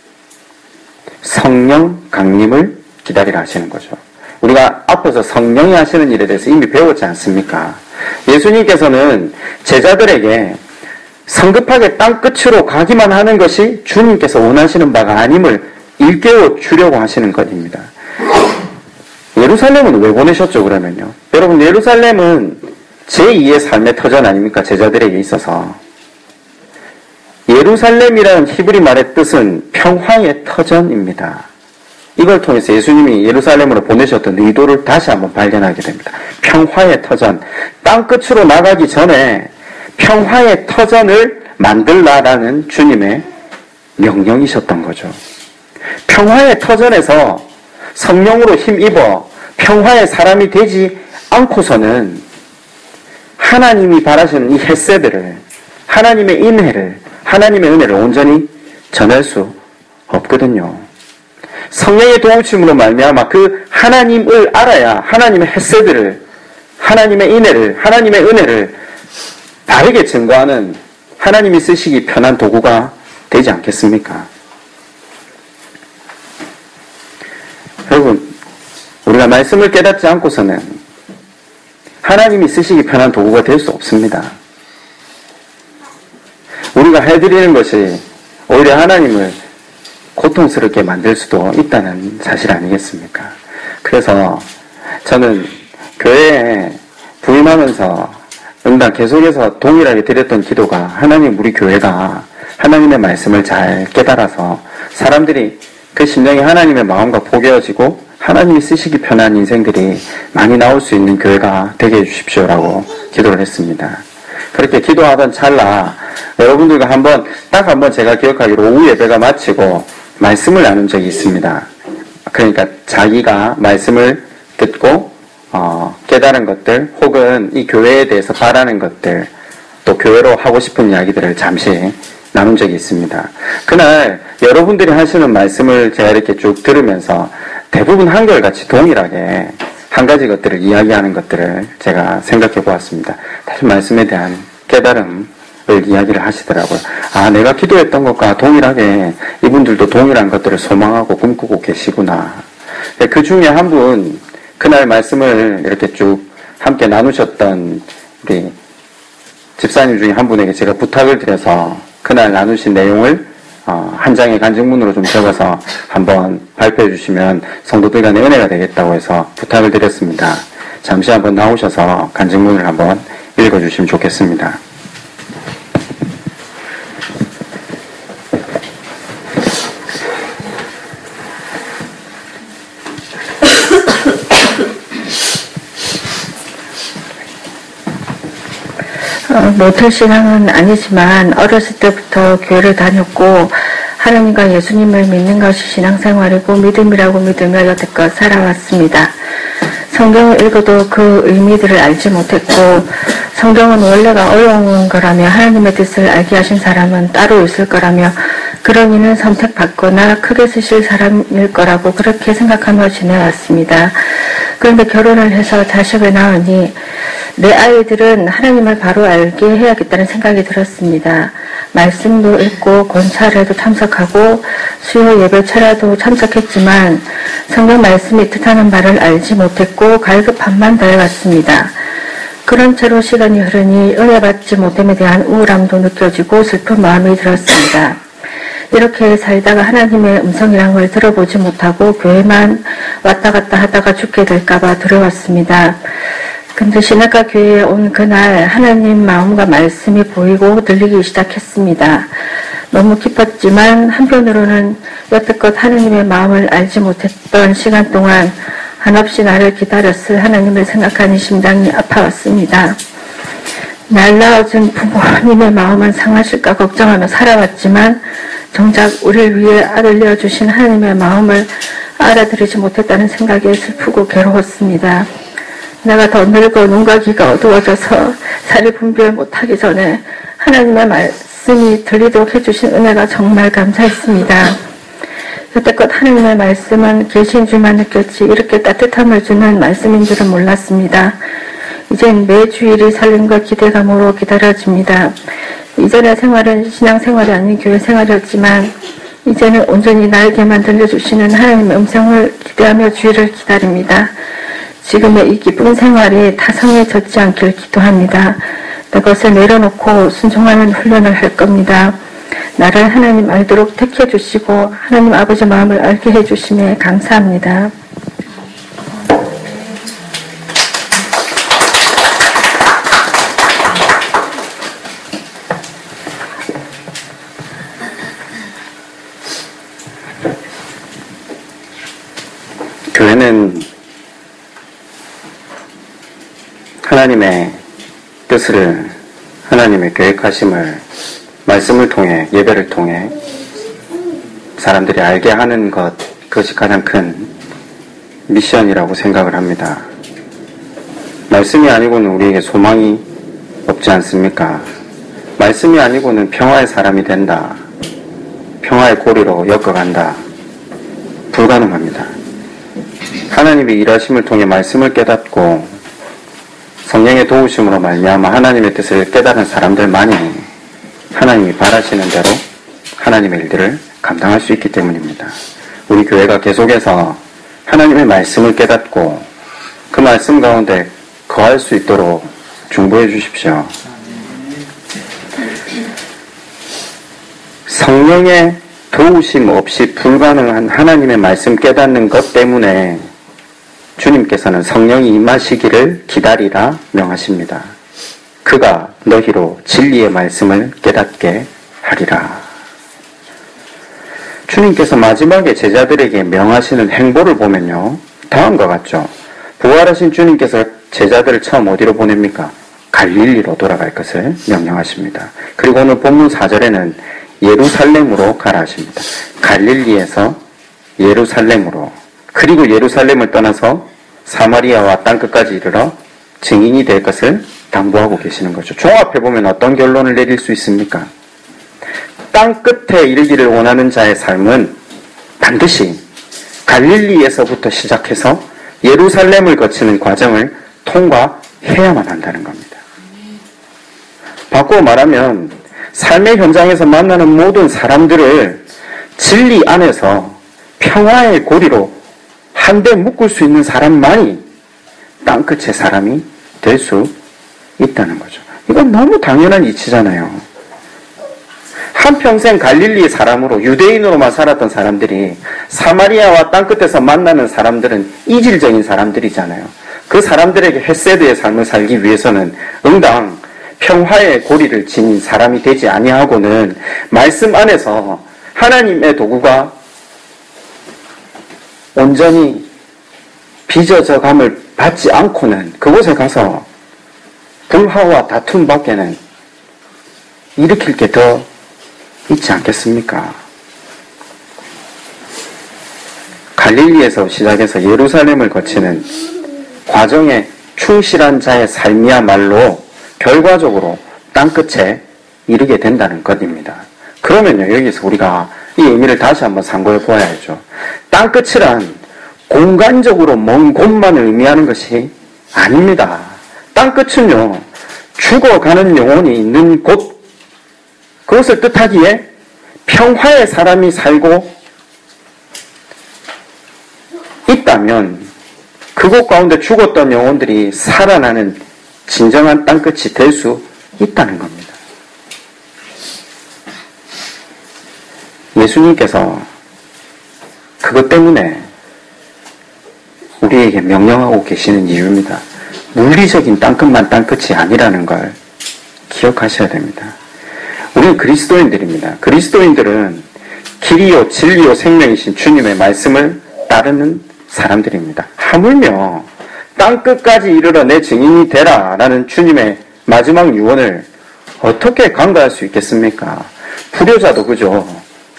성령 강림을 기다리라 하시는 거죠. 우리가 앞에서 성령이 하시는 일에 대해서 이미 배웠지 않습니까? 예수님께서는 제자들에게 성급하게 땅끝으로 가기만 하는 것이 주님께서 원하시는 바가 아님을 일깨워 주려고 하시는 것입니다. 예루살렘은 왜 보내셨죠, 그러면요? 여러분, 예루살렘은 제2의 삶의 터전 아닙니까? 제자들에게 있어서. 예루살렘이라는 히브리 말의 뜻은 평화의 터전입니다. 이걸 통해서 예수님이 예루살렘으로 보내셨던 의도를 다시 한번 발견하게 됩니다. 평화의 터전. 땅끝으로 나가기 전에 평화의 터전을 만들라라는 주님의 명령이셨던 거죠. 평화의 터전에서 성령으로 힘입어 평화의 사람이 되지 않고서는 하나님이 바라시는 이 헤세드를, 하나님의 인혜를, 하나님의 은혜를 온전히 전할 수 없거든요. 성령의 도우침으로 말미암아 그 하나님을 알아야 하나님의 헤세드를, 하나님의 인혜를, 하나님의 은혜를 바르게 증거하는 하나님이 쓰시기 편한 도구가 되지 않겠습니까? 여러분, 우리가 말씀을 깨닫지 않고서는 하나님이 쓰시기 편한 도구가 될 수 없습니다. 우리가 해드리는 것이 오히려 하나님을 고통스럽게 만들 수도 있다는 사실 아니겠습니까? 그래서 저는 교회에 부임하면서 응당 계속해서 동일하게 드렸던 기도가 하나님, 우리 교회가 하나님의 말씀을 잘 깨달아서 사람들이 그 심령이 하나님의 마음과 포개어지고 하나님이 쓰시기 편한 인생들이 많이 나올 수 있는 교회가 되게 해주십시오라고 기도를 했습니다. 그렇게 기도하던 찰나 여러분들과 딱 한 번 제가 기억하기로 오후 예배가 마치고 말씀을 나눈 적이 있습니다. 그러니까 자기가 말씀을 듣고 깨달은 것들 혹은 이 교회에 대해서 바라는 것들 또 교회로 하고 싶은 이야기들을 잠시 나눈 적이 있습니다. 그날 여러분들이 하시는 말씀을 제가 이렇게 쭉 들으면서 대부분 한결같이 동일하게 한 가지 것들을 이야기하는 것들을 제가 생각해 보았습니다. 다시 말씀에 대한 깨달음을 이야기를 하시더라고요. 아, 내가 기도했던 것과 동일하게 이분들도 동일한 것들을 소망하고 꿈꾸고 계시구나. 그 중에 한 분, 그날 말씀을 이렇게 쭉 함께 나누셨던 우리 집사님 중에 한 분에게 제가 부탁을 드려서 그날 나누신 내용을 한 장의 간증문으로 좀 적어서 한번 발표해 주시면 성도들 간의 은혜가 되겠다고 해서 부탁을 드렸습니다. 잠시 한번 나오셔서 간증문을 한번 읽어주시면 좋겠습니다. 모태 신앙은 아니지만 어렸을 때부터 교회를 다녔고 하나님과 예수님을 믿는 것이 신앙생활이고 믿음이라고 믿으며 여태껏 살아왔습니다. 성경을 읽어도 그 의미들을 알지 못했고 성경은 원래가 어려운 거라며 하나님의 뜻을 알게 하신 사람은 따로 있을 거라며 그런 이는 선택받거나 크게 쓰실 사람일 거라고 그렇게 생각하며 지내왔습니다. 그런데 결혼을 해서 자식을 낳으니 내 아이들은 하나님을 바로 알게 해야겠다는 생각이 들었습니다. 말씀도 읽고 권찰에도 참석하고 수요 예배 철야도 참석했지만 성경 말씀이 뜻하는 바를 알지 못했고 갈급함만 더해왔습니다. 그런 채로 시간이 흐르니 은혜 받지 못함에 대한 우울함도 느껴지고 슬픈 마음이 들었습니다. 이렇게 살다가 하나님의 음성이란 걸 들어보지 못하고 교회만 왔다 갔다 하다가 죽게 될까봐 두려웠습니다. 근데 신학과 교회에 온 그날 하나님 마음과 말씀이 보이고 들리기 시작했습니다. 너무 기뻤지만 한편으로는 여태껏 하나님의 마음을 알지 못했던 시간 동안 한없이 나를 기다렸을 하나님을 생각하니 심장이 아파왔습니다. 날 낳아준 부모님의 마음은 상하실까 걱정하며 살아왔지만 정작 우리를 위해 아들 내어주신 하나님의 마음을 알아들이지 못했다는 생각에 슬프고 괴로웠습니다. 내가 더 늙어 눈과 귀가 어두워져서 살이 분별 못하기 전에 하나님의 말씀이 들리도록 해주신 은혜가 정말 감사했습니다. 여태껏 하나님의 말씀은 계신 줄만 느꼈지 이렇게 따뜻함을 주는 말씀인 줄은 몰랐습니다. 이젠 매 주일이 설렘과 기대감으로 기다려집니다. 이전의 생활은 신앙생활이 아닌 교회 생활이었지만 이제는 온전히 나에게만 들려주시는 하나님의 음성을 기대하며 주일을 기다립니다. 지금의 이 기쁜 생활이 타성에 젖지 않길 기도합니다. 내 것을 내려놓고 순종하는 훈련을 할 겁니다. 나를 하나님 알도록 택해 주시고 하나님 아버지 마음을 알게 해 주심에 감사합니다. 우리는 하나님의 뜻을, 하나님의 계획하심을 말씀을 통해, 예배를 통해 사람들이 알게 하는 것, 그것이 가장 큰 미션이라고 생각을 합니다. 말씀이 아니고는 우리에게 소망이 없지 않습니까? 말씀이 아니고는 평화의 사람이 된다, 평화의 고리로 엮어간다, 불가능합니다. 하나님의 일하심을 통해 말씀을 깨닫고 성령의 도우심으로 말미암아 하나님의 뜻을 깨달은 사람들만이 하나님이 바라시는 대로 하나님의 일들을 감당할 수 있기 때문입니다. 우리 교회가 계속해서 하나님의 말씀을 깨닫고 그 말씀 가운데 거할 수 있도록 중보해 주십시오. 성령의 도우심 없이 불가능한 하나님의 말씀 깨닫는 것 때문에 주님께서는 성령이 임하시기를 기다리라 명하십니다. 그가 너희로 진리의 말씀을 깨닫게 하리라. 주님께서 마지막에 제자들에게 명하시는 행보를 보면요, 다음과 같죠. 부활하신 주님께서 제자들을 처음 어디로 보냅니까? 갈릴리로 돌아갈 것을 명령하십니다. 그리고 오늘 본문 4절에는 예루살렘으로 가라 하십니다. 갈릴리에서 예루살렘으로, 그리고 예루살렘을 떠나서 사마리아와 땅끝까지 이르러 증인이 될 것을 당부하고 계시는 거죠. 종합해보면 어떤 결론을 내릴 수 있습니까? 땅끝에 이르기를 원하는 자의 삶은 반드시 갈릴리에서부터 시작해서 예루살렘을 거치는 과정을 통과해야만 한다는 겁니다. 바꾸어 말하면 삶의 현장에서 만나는 모든 사람들을 진리 안에서 평화의 고리로 한데 묶을 수 있는 사람만이 땅끝의 사람이 될 수 있다는 거죠. 이건 너무 당연한 이치잖아요. 한평생 갈릴리 사람으로, 유대인으로만 살았던 사람들이 사마리아와 땅끝에서 만나는 사람들은 이질적인 사람들이잖아요. 그 사람들에게 헤세드의 삶을 살기 위해서는 응당 평화의 고리를 지닌 사람이 되지 아니하고는 말씀 안에서 하나님의 도구가 온전히 빚어져감을 받지 않고는 그곳에 가서 불화와 다툼 밖에는 일으킬 게 더 있지 않겠습니까? 갈릴리에서 시작해서 예루살렘을 거치는 과정에 충실한 자의 삶이야말로 결과적으로 땅끝에 이르게 된다는 것입니다. 그러면요, 여기서 우리가 이 의미를 다시 한번 상고해 보아야죠. 땅끝이란 공간적으로 먼 곳만을 의미하는 것이 아닙니다. 땅끝은요, 죽어가는 영혼이 있는 곳, 그것을 뜻하기에 평화의 사람이 살고 있다면 그곳 가운데 죽었던 영혼들이 살아나는 진정한 땅끝이 될 수 있다는 겁니다. 예수님께서 그것 때문에 우리에게 명령하고 계시는 이유입니다. 물리적인 땅끝만 땅끝이 아니라는 걸 기억하셔야 됩니다. 우리는 그리스도인들입니다. 그리스도인들은 길이요 진리요 생명이신 주님의 말씀을 따르는 사람들입니다. 하물며 땅끝까지 이르러 내 증인이 되라 라는 주님의 마지막 유언을 어떻게 간과할 수 있겠습니까? 불효자도 그죠.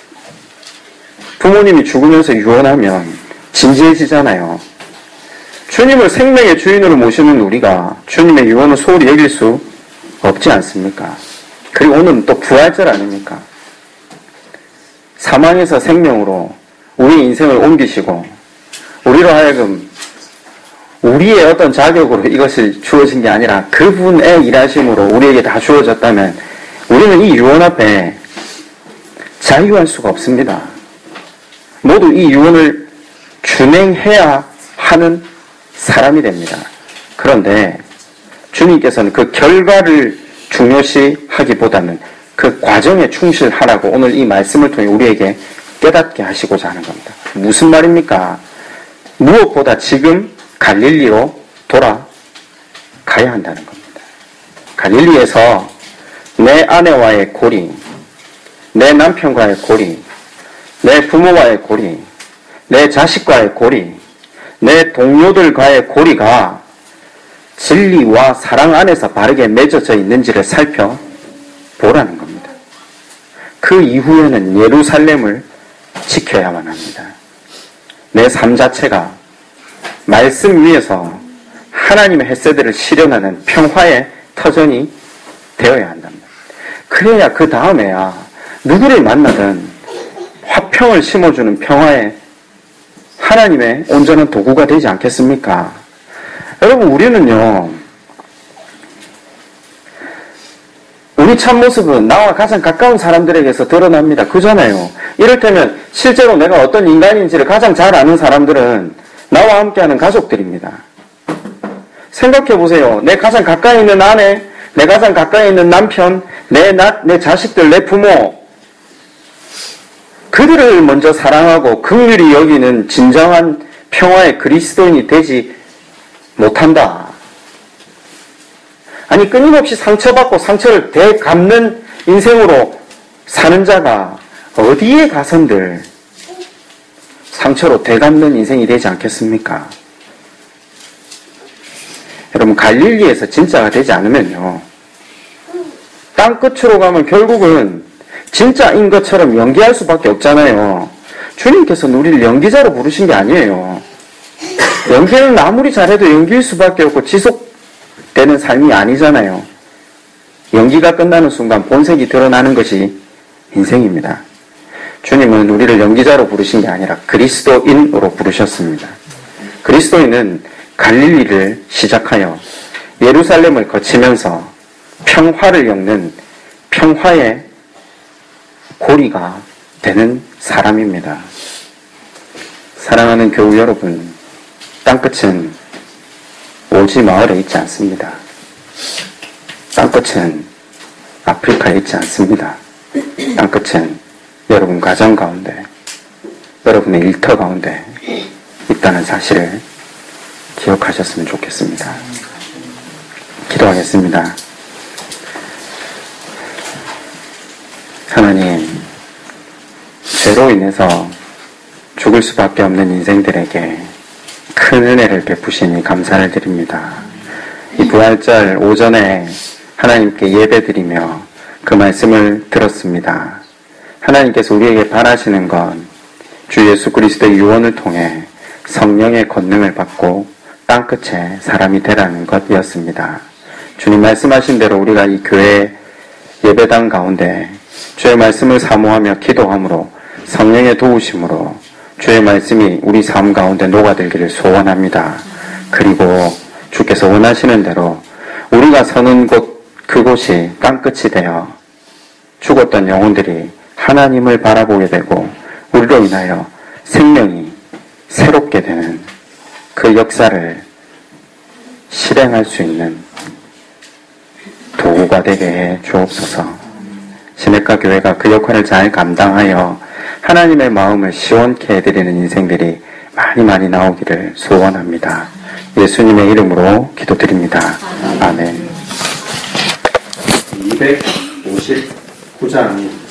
부모님이 죽으면서 유언하면 진지해지잖아요. 주님을 생명의 주인으로 모시는 우리가 주님의 유언을 소홀히 여길 수 없지 않습니까? 그리고 오늘은 또 부활절 아닙니까? 사망에서 생명으로 우리의 인생을 옮기시고 우리로 하여금 우리의 어떤 자격으로 이것이 주어진 게 아니라 그분의 일하심으로 우리에게 다 주어졌다면 우리는 이 유언 앞에 자유할 수가 없습니다. 모두 이 유언을 준행해야 하는 사람이 됩니다. 그런데 주님께서는 그 결과를 중요시하기보다는 그 과정에 충실하라고 오늘 이 말씀을 통해 우리에게 깨닫게 하시고자 하는 겁니다. 무슨 말입니까? 무엇보다 지금 갈릴리로 돌아가야 한다는 겁니다. 갈릴리에서 내 아내와의 고리, 내 남편과의 고리, 내 부모와의 고리, 내 자식과의 고리, 내 동료들과의 고리가 진리와 사랑 안에서 바르게 맺어져 있는지를 살펴보라는 겁니다. 그 이후에는 예루살렘을 지켜야만 합니다. 내 삶 자체가 말씀 위에서 하나님의 헤세드를 실현하는 평화의 터전이 되어야 한답니다. 그래야 그 다음에야 누구를 만나든 화평을 심어주는 평화의 하나님의 온전한 도구가 되지 않겠습니까? 여러분, 우리는요, 우리 참모습은 나와 가장 가까운 사람들에게서 드러납니다. 그잖아요. 이를테면 실제로 내가 어떤 인간인지를 가장 잘 아는 사람들은 나와 함께하는 가족들입니다. 생각해보세요. 내 가장 가까이 있는 아내, 내 가장 가까이 있는 남편, 내 자식들, 내 부모, 그들을 먼저 사랑하고 긍휼히 여기는 진정한 평화의 그리스도인이 되지 못한다. 아니, 끊임없이 상처받고 상처를 되갚는 인생으로 사는 자가 어디에 가선들 상처로 되갚는 인생이 되지 않겠습니까? 여러분, 갈릴리에서 진짜가 되지 않으면요, 땅끝으로 가면 결국은 진짜인 것처럼 연기할 수밖에 없잖아요. 주님께서는 우리를 연기자로 부르신 게 아니에요. 연기는 아무리 잘해도 연기일 수밖에 없고 지속되는 삶이 아니잖아요. 연기가 끝나는 순간 본색이 드러나는 것이 인생입니다. 주님은 우리를 연기자로 부르신 게 아니라 그리스도인으로 부르셨습니다. 그리스도인은 갈릴리를 시작하여 예루살렘을 거치면서 평화를 엮는 평화의 고리가 되는 사람입니다. 사랑하는 교우 여러분, 땅끝은 오지 마을에 있지 않습니다. 땅끝은 아프리카에 있지 않습니다. 땅끝은 여러분 가정 가운데, 여러분의 일터 가운데 있다는 사실을 기억하셨으면 좋겠습니다. 기도하겠습니다. 하나님, 죄로 인해서 죽을 수밖에 없는 인생들에게 큰 은혜를 베푸시니 감사를 드립니다. 이 부활절 오전에 하나님께 예배드리며 그 말씀을 들었습니다. 하나님께서 우리에게 바라시는 건 주 예수 그리스도의 유언을 통해 성령의 권능을 받고 땅끝에 사람이 되라는 것이었습니다. 주님 말씀하신 대로 우리가 이 교회 예배당 가운데 주의 말씀을 사모하며 기도함으로 성령의 도우심으로 주의 말씀이 우리 삶 가운데 녹아들기를 소원합니다. 그리고 주께서 원하시는 대로 우리가 서는 곳 그곳이 땅끝이 되어 죽었던 영혼들이 하나님을 바라보게 되고 우리로 인하여 생명이 새롭게 되는 그 역사를 실행할 수 있는 도구가 되게 해 주옵소서. 시내가 교회가 그 역할을 잘 감당하여 하나님의 마음을 시원케 해드리는 인생들이 많이 나오기를 소원합니다. 예수님의 이름으로 기도드립니다. 아멘. 259장